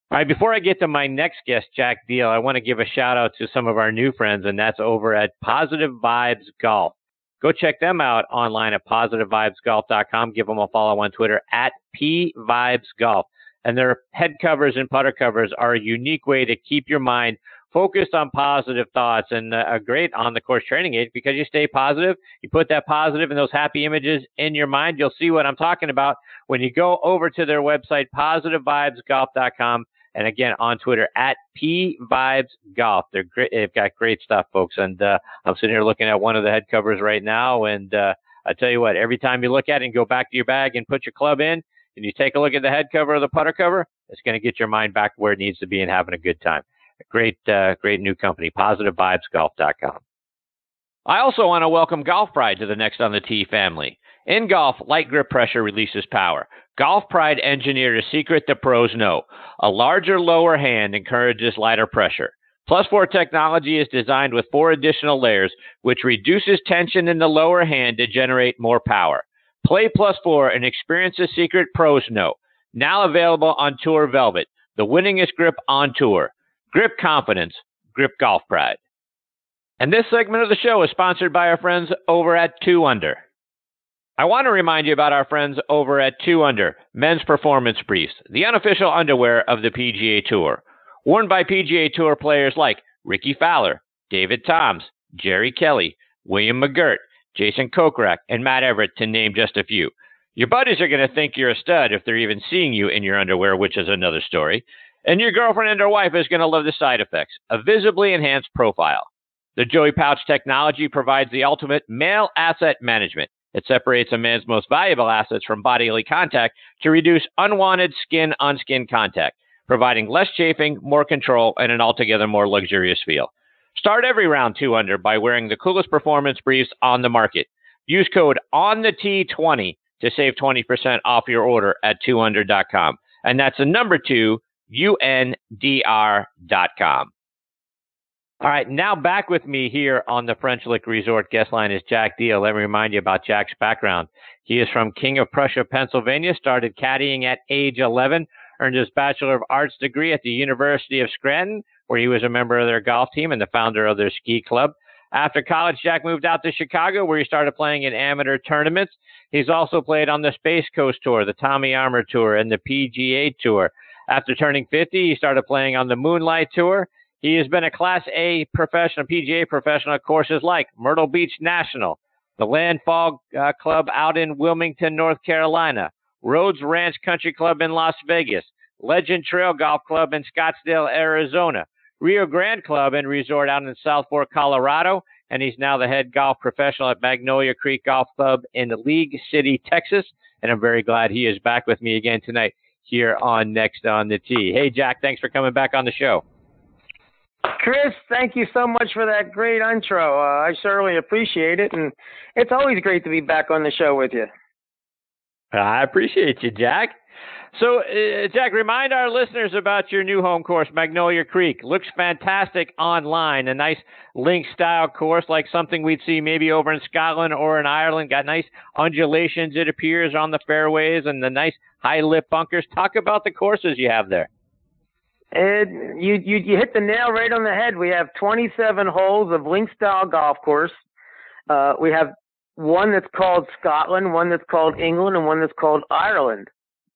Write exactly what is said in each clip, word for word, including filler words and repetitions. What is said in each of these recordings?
All right, before I get to my next guest, Jack Deal, I want to give a shout out to some of our new friends, and that's over at Positive Vibes Golf. Go check them out online at positive vibes golf dot com. Give them a follow on Twitter at P Vibes Golf. And their head covers and putter covers are a unique way to keep your mind focused on positive thoughts, and a great on-the-course training aid because you stay positive. You put that positive and those happy images in your mind. You'll see what I'm talking about when you go over to their website, positive vibes golf dot com. And again, on Twitter, at P Vibes Golf. They're great. They've got great stuff, folks. And uh, I'm sitting here looking at one of the head covers right now. And uh, I tell you what, every time you look at it and go back to your bag and put your club in, and you take a look at the head cover or the putter cover, it's going to get your mind back where it needs to be and having a good time. A great, uh, great new company, positive vibes golf dot com. I also want to welcome Golf Pride to the Next on the Tee family. In golf, light grip pressure releases power. Golf Pride engineered a secret the pros know. A larger lower hand encourages lighter pressure. Plus four technology is designed with four additional layers, which reduces tension in the lower hand to generate more power. Play Plus four and experience the secret pros know. Now available on Tour Velvet, the winningest grip on tour. Grip confidence, grip Golf Pride. And this segment of the show is sponsored by our friends over at two under. I want to remind you about our friends over at two under, Men's Performance Briefs, the unofficial underwear of the P G A Tour. Worn by P G A Tour players like Ricky Fowler, David Toms, Jerry Kelly, William McGirt, Jason Kokrak, and Matt Everett, to name just a few. Your buddies are going to think you're a stud if they're even seeing you in your underwear, which is another story. And your girlfriend and her wife is going to love the side effects, a visibly enhanced profile. The Joey Pouch technology provides the ultimate male asset management. It separates a man's most valuable assets from bodily contact to reduce unwanted skin-on-skin contact, providing less chafing, more control, and an altogether more luxurious feel. Start every round two under by wearing the coolest performance briefs on the market. Use code on the T twenty to save twenty percent off your order at two under dot com. And that's the number two, U N D R dot com. All right, now back with me here on the French Lick Resort guest line is Jack Deal. Let me remind you about Jack's background. He is from King of Prussia, Pennsylvania, started caddying at age eleven, earned his Bachelor of Arts degree at the University of Scranton, where he was a member of their golf team and the founder of their ski club. After college, Jack moved out to Chicago, where he started playing in amateur tournaments. He's also played on the Space Coast Tour, the Tommy Armour Tour, and the P G A Tour. After turning fifty, he started playing on the Moonlight Tour. He has been a Class A professional, P G A professional at courses like Myrtle Beach National, the Landfall uh, Club out in Wilmington, North Carolina, Rhodes Ranch Country Club in Las Vegas, Legend Trail Golf Club in Scottsdale, Arizona, Rio Grande Club and Resort out in South Fork, Colorado, and he's now the head golf professional at Magnolia Creek Golf Club in League City, Texas. And I'm very glad he is back with me again tonight here on Next on the Tee. Hey, Jack, thanks for coming back on the show. Chris, thank you so much for that great intro. Uh, I certainly appreciate it, and it's always great to be back on the show with you. I appreciate you, Jack. So, uh, Jack, remind our listeners about your new home course, Magnolia Creek. Looks fantastic online, a nice link-style course like something we'd see maybe over in Scotland or in Ireland. Got nice undulations, it appears, on the fairways and the nice high-lip bunkers. Talk about the courses you have there. It, you, you you hit the nail right on the head. We have twenty-seven holes of link-style golf course. Uh, we have one that's called Scotland, one that's called England, and one that's called Ireland.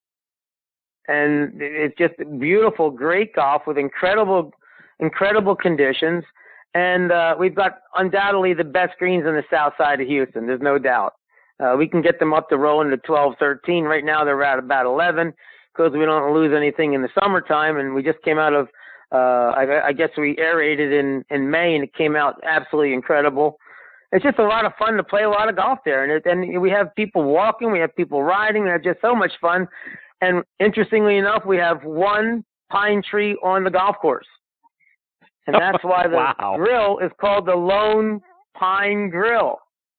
And it's just beautiful, great golf with incredible, incredible conditions. And uh, we've got undoubtedly the best greens on the south side of Houston. There's no doubt. Uh, we can get them up to rolling to twelve, thirteen. Right now they're at about eleven. Because we don't lose anything in the summertime, and we just came out of, uh, I, I guess we aerated in, in May, and it came out absolutely incredible. It's just a lot of fun to play a lot of golf there, and, it, and we have people walking, we have people riding, we have just so much fun. And interestingly enough, we have one pine tree on the golf course, and that's why the wow. grill is called the Lone Pine Grill.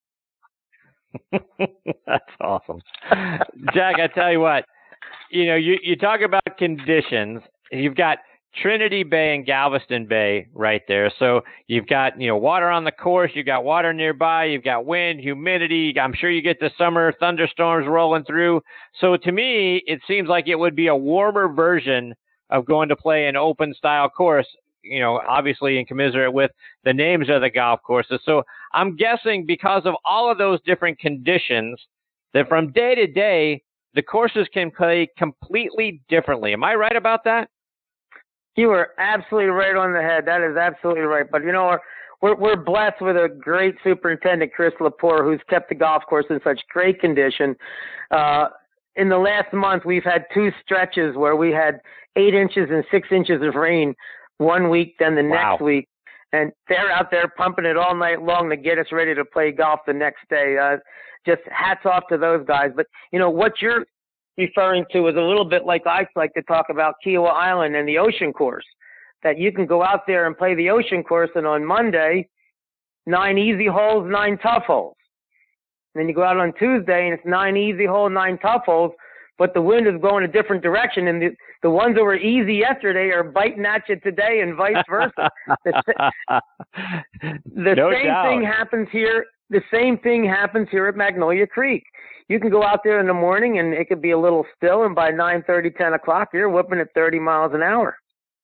That's awesome. Jack, I tell you what. You know, you, you talk about conditions. You've got Trinity Bay and Galveston Bay right there. So you've got, you know, water on the course. You've got water nearby. You've got wind, humidity. I'm sure you get the summer thunderstorms rolling through. So to me, it seems like it would be a warmer version of going to play an open style course, you know, obviously in commiserate with the names of the golf courses. So I'm guessing because of all of those different conditions that from day to day, the courses can play completely differently. Am I right about that? You are absolutely right on the head. That is absolutely right. But, you know, we're, we're blessed with a great superintendent, Chris Lepore, who's kept the golf course in such great condition. Uh, in the last month, we've had two stretches where we had eight inches and six inches of rain one week, then the Wow. next week. And they're out there pumping it all night long to get us ready to play golf the next day. Uh, just hats off to those guys. But, you know, what you're referring to is a little bit like I like to talk about Kiowa Island and the ocean course, that you can go out there and play the ocean course, and on Monday, nine easy holes, nine tough holes. And then you go out on Tuesday, and it's nine easy holes, nine tough holes, but the wind is going a different direction, and the, the ones that were easy yesterday are biting at you today, and vice versa. the the no same doubt. thing happens here. The same thing happens here at Magnolia Creek. You can go out there in the morning, and it could be a little still, and by nine thirty, ten o'clock, you're whipping at thirty miles an hour.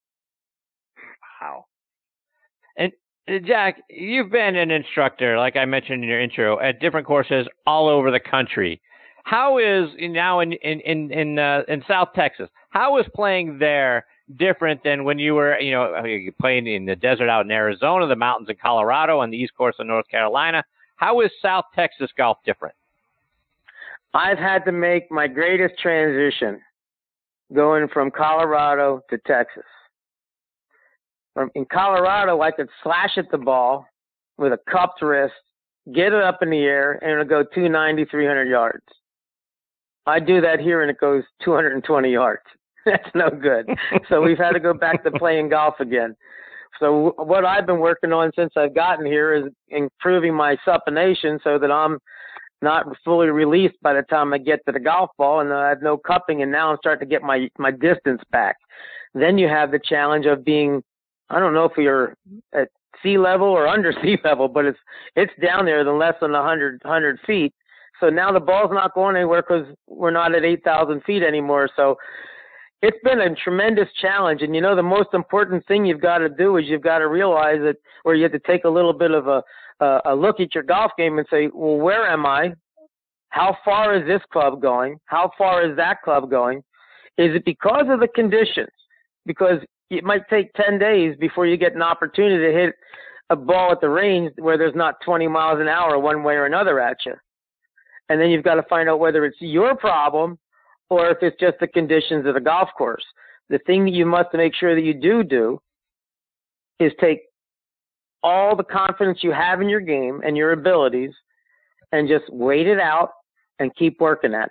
Wow. And uh, Jack, you've been an instructor, like I mentioned in your intro, at different courses all over the country. How is now in in in in, uh, in South Texas? How is playing there different than when you were, you know, playing in the desert out in Arizona, the mountains in Colorado, and the East Coast of North Carolina? How is South Texas golf different? I've had to make my greatest transition going from Colorado to Texas. From, in Colorado, I could slash at the ball with a cupped wrist, get it up in the air, and it'll go two ninety, three hundred yards. I do that here, and it goes two hundred twenty yards. That's no good. So we've had to go back to playing golf again. So what I've been working on since I've gotten here is improving my supination so that I'm not fully released by the time I get to the golf ball, and I have no cupping, and now I'm starting to get my, my distance back. Then you have the challenge of being, I don't know if you're at sea level or under sea level, but it's it's down there than less than one hundred, one hundred feet. So now the ball's not going anywhere because we're not at eight thousand feet anymore. So it's been a tremendous challenge. And, you know, the most important thing you've got to do is you've got to realize that, or you have to take a little bit of a, uh, a look at your golf game and say, well, where am I? How far is this club going? How far is that club going? Is it because of the conditions? Because it might take ten days before you get an opportunity to hit a ball at the range where there's not twenty miles an hour one way or another at you. And then you've got to find out whether it's your problem or if it's just the conditions of the golf course. The thing that you must make sure that you do do is take all the confidence you have in your game and your abilities and just wait it out and keep working at it.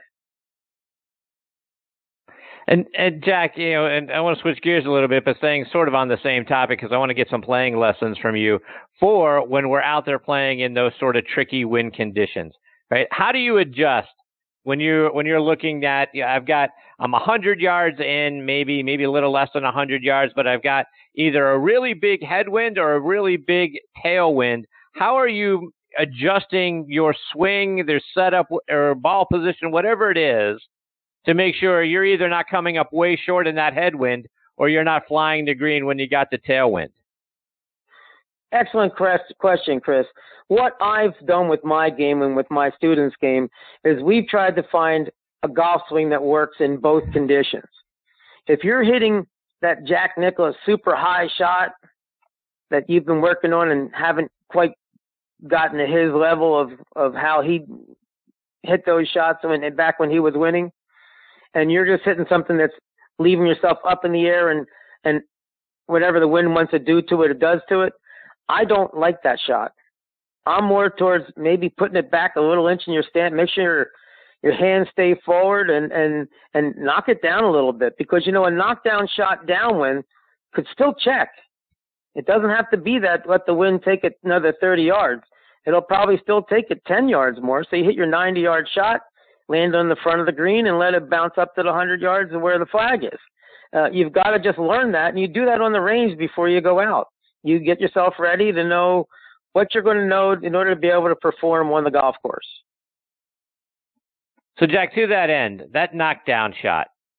And, and Jack, you know, and I want to switch gears a little bit, but staying sort of on the same topic because I want to get some playing lessons from you for when we're out there playing in those sort of tricky wind conditions, right? How do you adjust when you when you're looking at? You know, I've got I'm a hundred yards in, maybe maybe a little less than a hundred yards, but I've got either a really big headwind or a really big tailwind. How are you adjusting your swing, their setup or ball position, whatever it is, to make sure you're either not coming up way short in that headwind or you're not flying the green when you got the tailwind? Excellent question, Chris. What I've done with my game and with my students' game is we've tried to find a golf swing that works in both conditions. If you're hitting that Jack Nicklaus super high shot that you've been working on and haven't quite gotten to his level of, of how he hit those shots when back when he was winning, and you're just hitting something that's leaving yourself up in the air and, and whatever the wind wants to do to it, it does to it, I don't like that shot. I'm more towards maybe putting it back a little inch in your stand. Make sure your, your hands stay forward and, and, and knock it down a little bit, because, you know, a knockdown shot downwind could still check. It doesn't have to be that let the wind take it another thirty yards. It'll probably still take it ten yards more. So you hit your ninety-yard shot, land on the front of the green, and let it bounce up to the one hundred yards of where the flag is. Uh, you've got to just learn that, and you do that on the range before you go out. You get yourself ready to know what you're going to know in order to be able to perform on the golf course. So, Jack, to that end, that knockdown shot,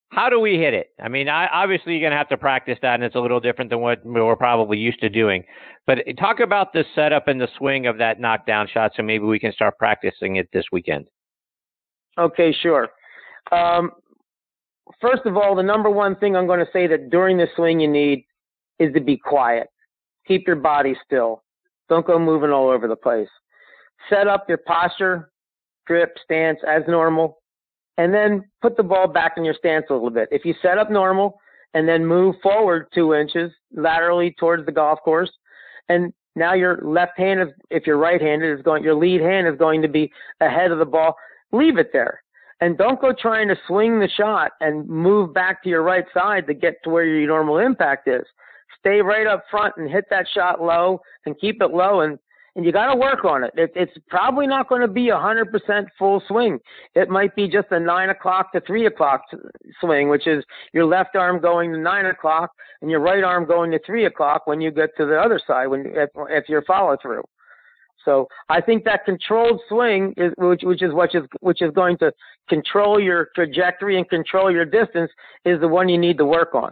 how do we hit it? I mean, I, obviously you're going to have to practice that, and it's a little different than what we're probably used to doing. But talk about the setup and the swing of that knockdown shot, so maybe we can start practicing it this weekend. Okay, sure. Um, first of all, the number one thing I'm going to say that during the swing you need is to be quiet. Keep your body still. Don't go moving all over the place. Set up your posture, grip, stance as normal, and then put the ball back in your stance a little bit. If you set up normal and then move forward two inches laterally towards the golf course, and now your left hand, is, if you're right-handed, is going, your lead hand is going to be ahead of the ball. Leave it there. And don't go trying to swing the shot and move back to your right side to get to where your normal impact is. Stay right up front and hit that shot low and keep it low, and, and you got to work on it. it. It's probably not going to be a one hundred percent full swing. It might be just a nine o'clock to three o'clock swing, which is your left arm going to nine o'clock and your right arm going to three o'clock when you get to the other side, when if, if you're follow through. So I think that controlled swing, is, which, which is what is which is going to control your trajectory and control your distance, is the one you need to work on.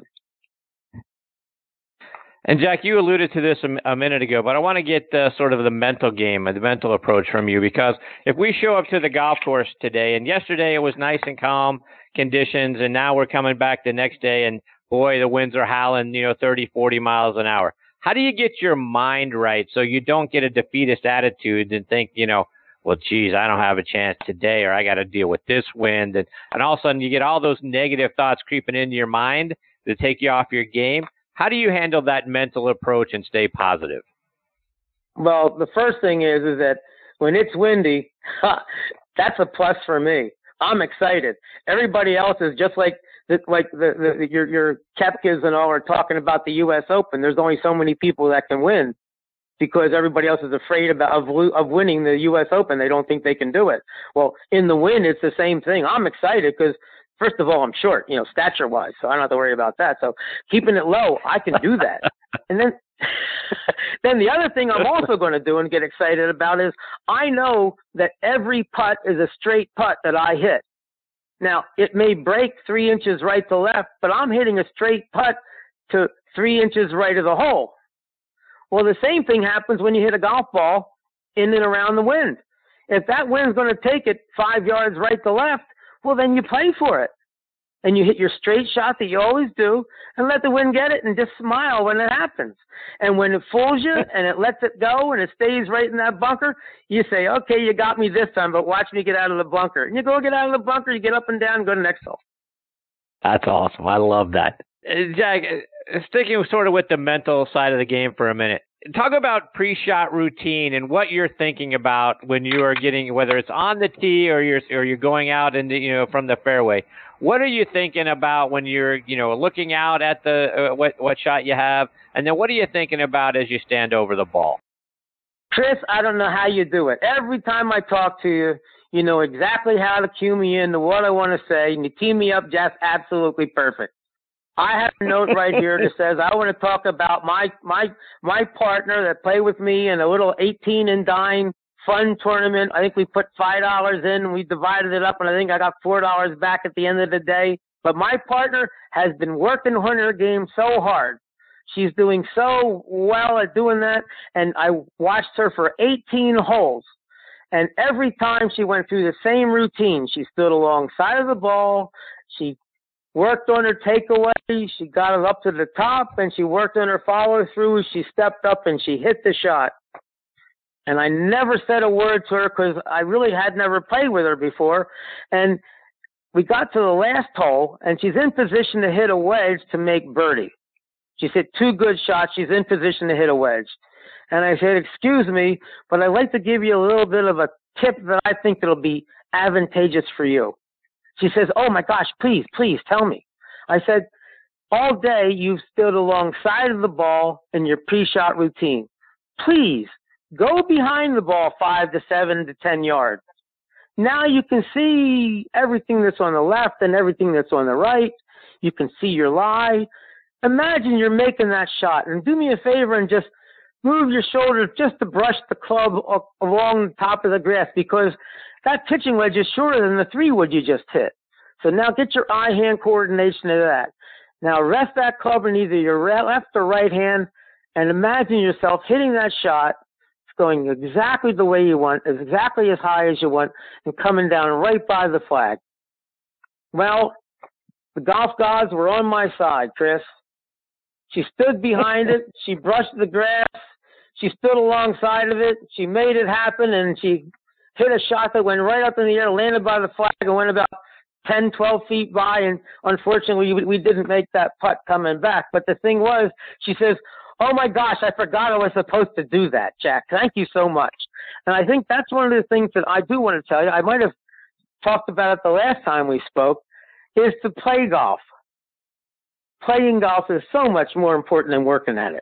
And Jack, you alluded to this a, a minute ago, but I want to get uh, sort of the mental game, the mental approach from you, because if we show up to the golf course today, and yesterday it was nice and calm conditions, and now we're coming back the next day, and boy, the winds are howling, you know, thirty, forty miles an hour. How do you get your mind right so you don't get a defeatist attitude and think, you know, well, geez, I don't have a chance today, or I got to deal with this wind, and, and all of a sudden you get all those negative thoughts creeping into your mind to take you off your game? How do you handle that mental approach and stay positive? Well, the first thing is is that when it's windy, that's a plus for me. I'm excited. Everybody else is just like the, like the, the your your Koepkas and all are talking about the U S Open. There's only so many people that can win because everybody else is afraid about of, of winning the U S Open. They don't think they can do it. Well, in the wind, it's the same thing. I'm excited because, first of all, I'm short, you know, stature-wise, so I don't have to worry about that. So keeping it low, I can do that. And then then the other thing I'm also going to do and get excited about is I know that every putt is a straight putt that I hit. Now, it may break three inches right to left, but I'm hitting a straight putt to three inches right of the hole. Well, the same thing happens when you hit a golf ball in and around the wind. If that wind's going to take it five yards right to left, well, then you play for it. And you hit your straight shot that you always do and let the wind get it and just smile when it happens. And when it fools you and it lets it go and it stays right in that bunker, you say, okay, you got me this time, but watch me get out of the bunker. And you go get out of the bunker, you get up and down and go to the next hole. That's awesome. I love that. Jack, sticking sort of with the mental side of the game for a minute, talk about pre-shot routine and what you're thinking about when you are getting, whether it's on the tee or you're or you're going out into, you know, from the fairway. What are you thinking about when you're, you know, looking out at the uh, what what shot you have, and then what are you thinking about as you stand over the ball? Chris, I don't know how you do it. Every time I talk to you, you know exactly how to cue me into what I want to say, and you tee me up just absolutely perfect. I have a note right here that says I want to talk about my my my partner that played with me in a little eighteen and dime fun tournament. I think we put five dollars in and we divided it up, and I think I got four dollars back at the end of the day. But my partner has been working on her game so hard. She's doing so well at doing that, and I watched her for eighteen holes. And every time she went through the same routine, she stood alongside of the ball, she worked on her takeaway, she got it up to the top, and she worked on her follow-through. She stepped up and she hit the shot. And I never said a word to her because I really had never played with her before. And we got to the last hole, and she's in position to hit a wedge to make birdie. She's hit two good shots. She's in position to hit a wedge. And I said, excuse me, but I'd like to give you a little bit of a tip that I think that'll be advantageous for you. She says, oh, my gosh, please, please tell me. I said, all day you've stood alongside of the ball in your pre-shot routine. Please go behind the ball five to seven to ten yards. Now you can see everything that's on the left and everything that's on the right. You can see your lie. Imagine you're making that shot. And do me a favor and just move your shoulders just to brush the club along the top of the grass, because that pitching wedge is shorter than the three wood you just hit. So now get your eye-hand coordination of that. Now rest that club in either your left or right hand, and imagine yourself hitting that shot, going exactly the way you want, exactly as high as you want, and coming down right by the flag. Well, the golf gods were on my side, Chris. She stood behind it. She brushed the grass. She stood alongside of it. She made it happen, and she hit a shot that went right up in the air, landed by the flag, and went about ten, twelve feet by. And unfortunately, we, we didn't make that putt coming back. But the thing was, she says, "Oh, my gosh, I forgot I was supposed to do that, Jack. Thank you so much." And I think that's one of the things that I do want to tell you. I might have talked about it the last time we spoke, is to play golf. Playing golf is so much more important than working at it.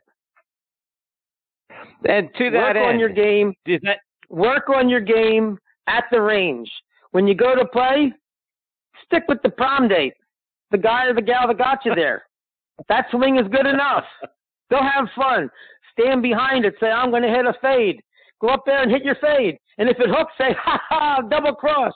And to that work end, on your game. Is that- work on your game at the range. When you go to play, stick with the prom date, the guy or the gal that got you there. That swing is good enough. Go have fun. Stand behind it. Say, "I'm going to hit a fade." Go up there and hit your fade. And if it hooks, say, "Ha ha, double cross."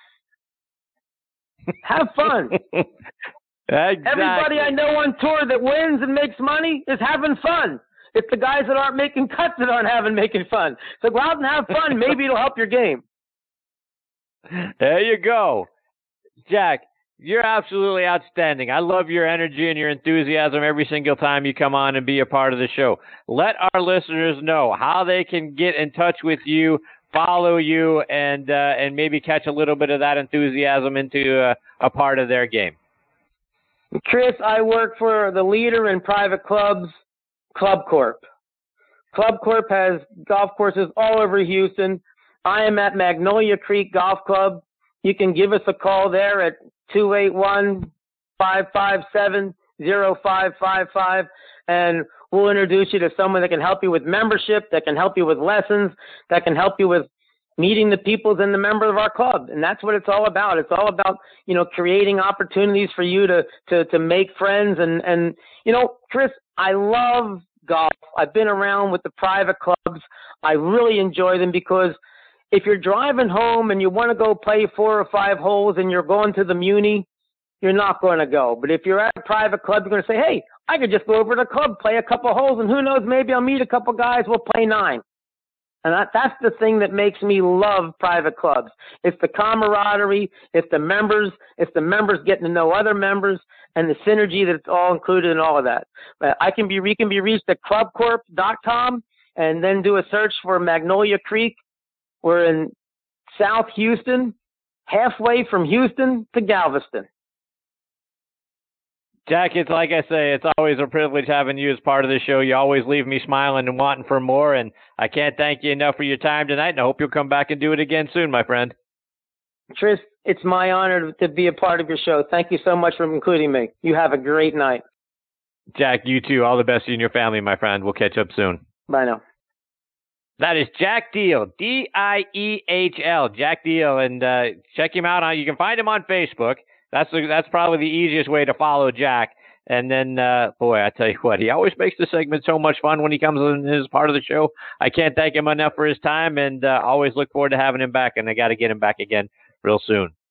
Have fun. Exactly. Everybody I know on tour that wins and makes money is having fun. It's the guys that aren't making cuts that aren't having making fun. So go out and have fun. Maybe it'll help your game. There you go. Jack, you're absolutely outstanding. I love your energy and your enthusiasm every single time you come on and be a part of the show. Let our listeners know how they can get in touch with you, follow you, and uh, and maybe catch a little bit of that enthusiasm into uh, a part of their game. Chris, I work for the leader in private clubs, Club Corp. Club Corp has golf courses all over Houston. I am at Magnolia Creek Golf Club. You can give us a call there at two eight one, five five seven, zero five five five, and we'll introduce you to someone that can help you with membership, that can help you with lessons, that can help you with meeting the people and the member of our club. And that's what it's all about. It's all about, you know, creating opportunities for you to, to, to make friends. And, and, you know, Chris, I love golf. I've been around with the private clubs. I really enjoy them because if you're driving home and you want to go play four or five holes and you're going to the Muni, you're not going to go. But if you're at a private club, you're going to say, "Hey, I could just go over to the club, play a couple of holes, and who knows, maybe I'll meet a couple guys, we'll play nine." And that, that's the thing that makes me love private clubs. It's the camaraderie, it's the members, it's the members getting to know other members, and the synergy that's all included in all of that. But I can be, we can be reached at club corp dot com and then do a search for Magnolia Creek. We're in South Houston, halfway from Houston to Galveston. Jack, it's like I say, it's always a privilege having you as part of the show. You always leave me smiling and wanting for more, and I can't thank you enough for your time tonight, and I hope you'll come back and do it again soon, my friend. Tris, it's my honor to be a part of your show. Thank you so much for including me. You have a great night. Jack, you too. All the best to you and your family, my friend. We'll catch up soon. Bye now. That is Jack Deal, D I E H L, Jack Deal, and uh, check him out. On, you can find him on Facebook. That's the, that's probably the easiest way to follow Jack. And then, uh, boy, I tell you what, he always makes the segment so much fun when he comes in as part of the show. I can't thank him enough for his time, and uh, always look forward to having him back. And I got to get him back again real soon.